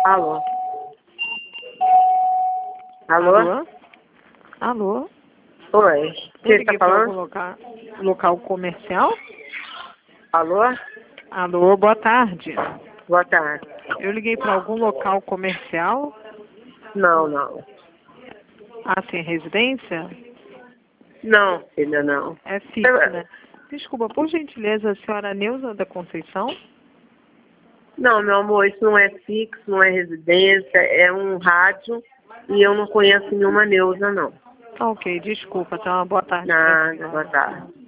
Alô? Alô? Alô? Alô? Oi. Eu Quem liguei está para algum falando? local comercial? Alô? Alô, boa tarde. Boa tarde. Eu liguei para algum local comercial? Não, não. Ah, sim, residência? Não, filha, não. É fixo, né? Desculpa, por gentileza, a senhora Neuza da Conceição? Não, meu amor, isso não é fixo, não é residência, é um rádio e eu não conheço nenhuma Neuza, não. Tá ok, desculpa, tá uma boa tarde para a Nada, boa senhora. tarde.